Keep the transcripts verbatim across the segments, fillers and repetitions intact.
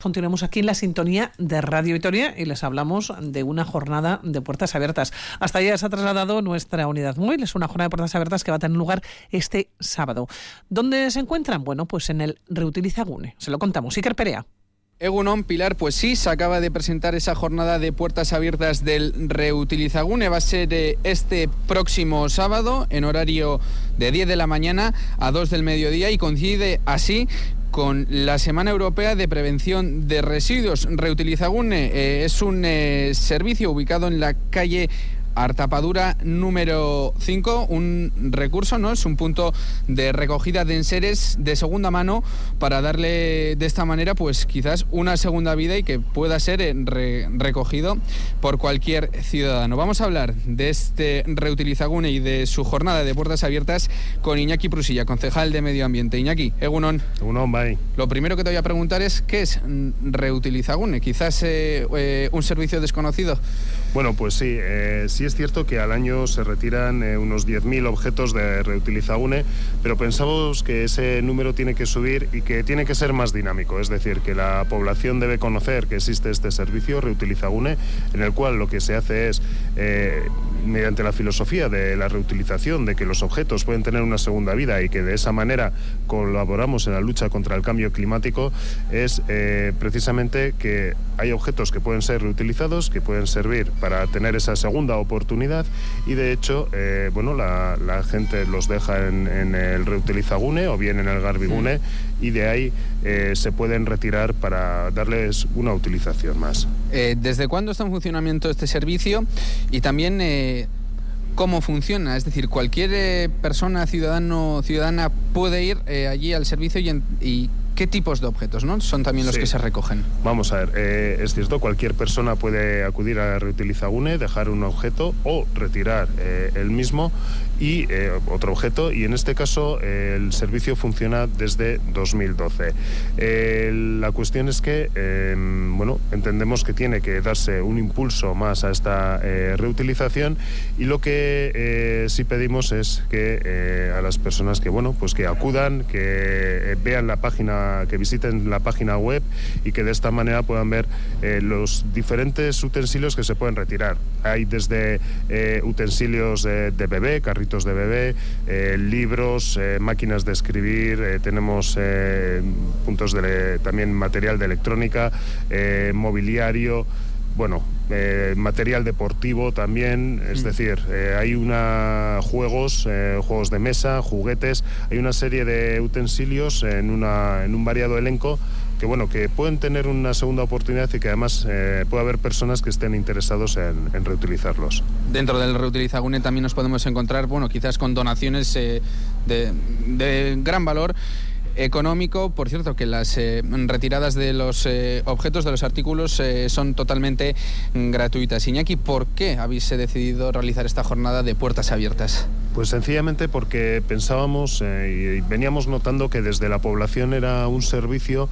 Continuamos aquí en la sintonía de Radio Vitoria y les hablamos de una jornada de puertas abiertas. Hasta allá se ha trasladado nuestra unidad móvil. Es una jornada de puertas abiertas que va a tener lugar este sábado. ¿Dónde se encuentran? Bueno, pues en el Reutilizagune. Se lo contamos. Iker Perea. Egunon, Pilar, pues sí, se acaba de presentar esa jornada de puertas abiertas del Reutilizagune. Va a ser eh, este próximo sábado en horario de diez de la mañana a dos del mediodía y coincide así con la Semana Europea de Prevención de Residuos. Reutilizagune eh, es un eh, servicio ubicado en la calle Artapadura número cinco, un recurso, ¿no? Es un punto de recogida de enseres de segunda mano para darle de esta manera, pues quizás una segunda vida y que pueda ser re recogido por cualquier ciudadano. Vamos a hablar de este Reutilizagune y de su jornada de puertas abiertas con Iñaki Prusilla, concejal de Medio Ambiente. Iñaki, egunon. Egunon, bye. Lo primero que te voy a preguntar es, ¿qué es Reutilizagune? Quizás eh, eh, un servicio desconocido. Bueno, pues sí, eh, sí es cierto que al año se retiran eh, unos diez mil objetos de Reutilizagune, pero pensamos que ese número tiene que subir y que tiene que ser más dinámico, es decir, que la población debe conocer que existe este servicio Reutilizagune, en el cual lo que se hace es, eh, mediante la filosofía de la reutilización, de que los objetos pueden tener una segunda vida y que de esa manera colaboramos en la lucha contra el cambio climático, es eh, precisamente que hay objetos que pueden ser reutilizados, que pueden servir para tener esa segunda oportunidad y de hecho, eh, bueno, la, la gente los deja en, en el Reutilizagune o bien en el Garbigune y de ahí eh, se pueden retirar para darles una utilización más. Eh, ¿Desde cuándo está en funcionamiento este servicio? Y también eh, ¿cómo funciona? Es decir, cualquier eh, persona, ciudadano, ciudadana puede ir eh, allí al servicio y, en, y ¿qué tipos de objetos, no? Son también los sí. que se recogen. Vamos a ver, eh, es cierto, cualquier persona puede acudir a Reutilizagune, dejar un objeto o retirar eh, el mismo y eh, otro objeto, y en este caso eh, el servicio funciona desde dos mil doce. Eh, la cuestión es que, eh, bueno, entendemos que tiene que darse un impulso más a esta eh, reutilización y lo que eh, sí pedimos es que eh, a las personas que, bueno, pues que acudan, que eh, vean la página, que visiten la página web y que de esta manera puedan ver eh, los diferentes utensilios que se pueden retirar. Hay desde eh, utensilios eh, de bebé, carritos de bebé, eh, libros, eh, máquinas de escribir, eh, tenemos eh, puntos de también material de electrónica, eh, mobiliario, bueno, eh, material deportivo también, es mm. decir, eh, hay una juegos, eh, juegos de mesa, juguetes, hay una serie de utensilios en, una, en un variado elenco que bueno, que pueden tener una segunda oportunidad y que además eh, puede haber personas que estén interesados en, en reutilizarlos. Dentro del Reutilizagune también nos podemos encontrar, bueno, quizás con donaciones eh, de, de gran valor económico. Por cierto, que las eh, retiradas de los eh, objetos, de los artículos, eh, son totalmente gratuitas. Iñaki, ¿por qué habéis decidido realizar esta jornada de puertas abiertas? Pues sencillamente porque pensábamos eh, y veníamos notando que desde la población era un servicio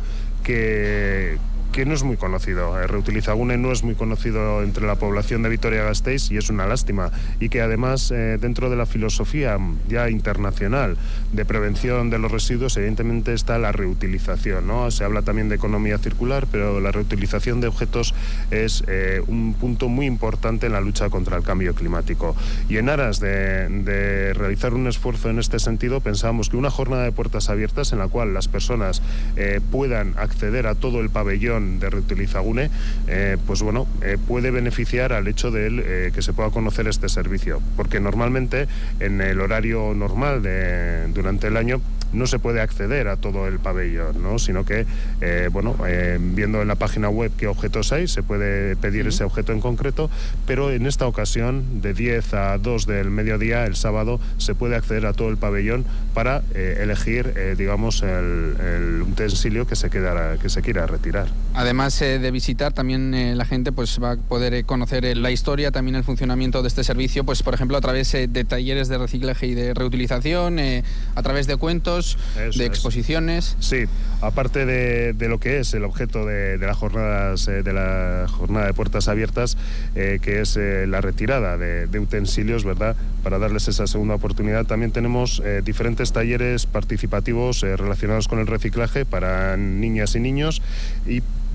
que... que no es muy conocido. El Reutilizagune no es muy conocido entre la población de Vitoria-Gasteiz y es una lástima. Y que además, eh, dentro de la filosofía ya internacional de prevención de los residuos, evidentemente está la reutilización, ¿no? Se habla también de economía circular, pero la reutilización de objetos es eh, un punto muy importante en la lucha contra el cambio climático. Y en aras de, de realizar un esfuerzo en este sentido, pensábamos que una jornada de puertas abiertas en la cual las personas eh, puedan acceder a todo el pabellón de Reutilizagune, eh, pues bueno, eh, puede beneficiar al hecho de él, eh, que se pueda conocer este servicio, porque normalmente en el horario normal de, durante el año no se puede acceder a todo el pabellón, ¿no? Sino que, eh, bueno, eh, viendo en la página web qué objetos hay, se puede pedir uh-huh. ese objeto en concreto, pero en esta ocasión, de diez a dos del mediodía, el sábado, se puede acceder a todo el pabellón para eh, elegir, eh, digamos, el, el utensilio que se, quedara, que se quiera retirar. Además eh, de visitar, también eh, la gente pues va a poder eh, conocer eh, la historia, también el funcionamiento de este servicio, pues por ejemplo a través eh, de talleres de reciclaje y de reutilización, eh, a través de cuentos, Eso de exposiciones. Es. Sí, aparte de, de lo que es el objeto de, de las jornadas eh, de la jornada de puertas abiertas, eh, que es eh, la retirada de, de utensilios, ¿verdad? Para darles esa segunda oportunidad, también tenemos eh, diferentes talleres participativos eh, relacionados con el reciclaje para niñas y niños y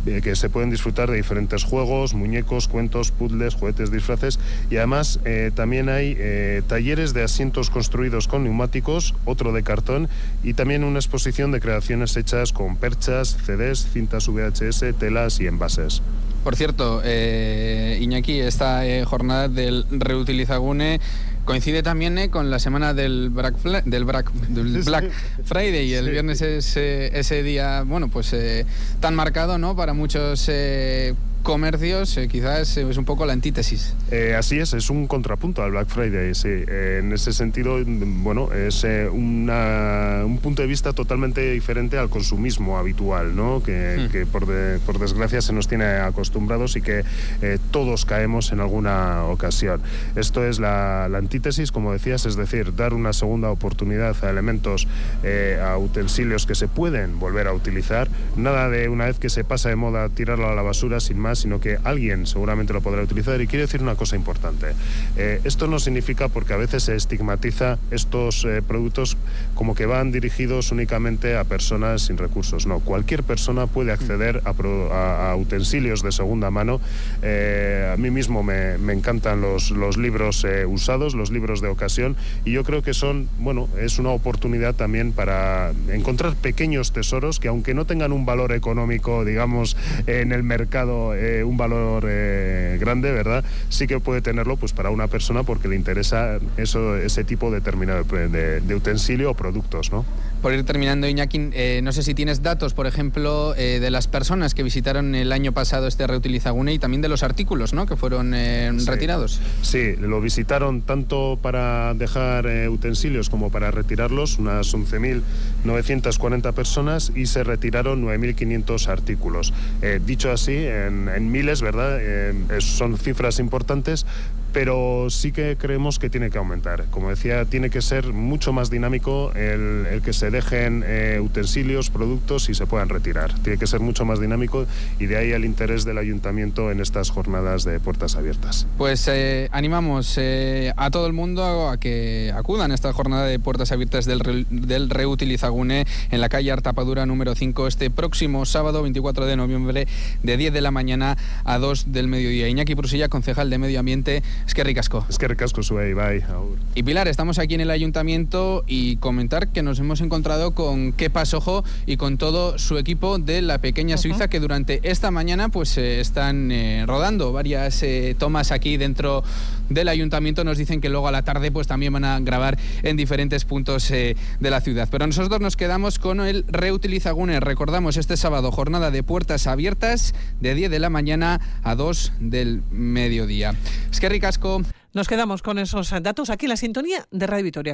eh, que se pueden disfrutar de diferentes juegos, muñecos, cuentos, puzzles, juguetes, disfraces, y además eh, también hay eh, talleres de asientos construidos con neumáticos, otro de cartón, y también una exposición de creaciones hechas con perchas, C Ds, cintas V H S, telas y envases. Por cierto, eh, Iñaki, esta eh, jornada del Reutilizagune coincide también eh, con la semana del Black, del Black, del Black Friday, y el sí. viernes es eh, ese día, bueno, pues eh, tan marcado, ¿no?, para muchos eh, comercios, eh, quizás es un poco la antítesis. Eh, así es, es un contrapunto al Black Friday, sí. Eh, en ese sentido, bueno, es eh, una, un punto de vista totalmente diferente al consumismo habitual, ¿no?, que, hmm. que por, de, por desgracia se nos tiene acostumbrados y que eh, todos caemos en alguna ocasión. Esto es la, la antítesis, como decías, es decir, dar una segunda oportunidad a elementos, eh, a utensilios que se pueden volver a utilizar, nada de una vez que se pasa de moda tirarlo a la basura sin más, sino que alguien seguramente lo podrá utilizar. Y quiero decir una cosa importante. Eh, esto no significa, porque a veces se estigmatiza estos eh, productos como que van dirigidos únicamente a personas sin recursos. No, cualquier persona puede acceder a, a, a utensilios de segunda mano. Eh, a mí mismo me, me encantan los, los libros eh, usados, los libros de ocasión, y yo creo que son, bueno, es una oportunidad también para encontrar pequeños tesoros que, aunque no tengan un valor económico, digamos, en el mercado, Eh, un valor eh, grande, ¿verdad? Sí que puede tenerlo pues para una persona porque le interesa eso, ese tipo determinado de, de, de utensilio o productos, ¿no? Por ir terminando, Iñaki, eh, no sé si tienes datos, por ejemplo, eh, de las personas que visitaron el año pasado este Reutilizagune y también de los artículos, ¿no?, que fueron eh, sí. retirados. Sí, lo visitaron tanto para dejar eh, utensilios como para retirarlos, unas once mil novecientas cuarenta personas, y se retiraron nueve mil quinientos artículos. Eh, dicho así, en, en miles, ¿verdad? Eh, son cifras importantes, pero sí que creemos que tiene que aumentar. Como decía, tiene que ser mucho más dinámico el, el que se dejen eh, utensilios, productos y se puedan retirar. Tiene que ser mucho más dinámico, y de ahí el interés del ayuntamiento en estas jornadas de puertas abiertas. Pues eh, animamos eh, a todo el mundo a que acudan a esta jornada de puertas abiertas del, re, del Reutilizagune en la calle Artapadura número cinco este próximo sábado veinticuatro de noviembre de diez de la mañana a dos del mediodía. Iñaki Prusilla, concejal de Medio Ambiente, eskerrik asko. Eskerrik asko zuei, bai. Y Pilar, estamos aquí en el ayuntamiento y comentar que nos hemos encontrado con Kepa Sojo y con todo su equipo de La Pequeña Suiza, uh-huh. que durante esta mañana pues eh, están eh, rodando varias eh, tomas aquí dentro del ayuntamiento. Nos dicen que luego a la tarde pues también van a grabar en diferentes puntos eh, de la ciudad. Pero nosotros nos quedamos con el Reutilizagune. Recordamos, este sábado jornada de puertas abiertas de diez de la mañana a dos del mediodía. Eskerrik asko. Nos quedamos con esos datos aquí en la sintonía de Radio Vitoria.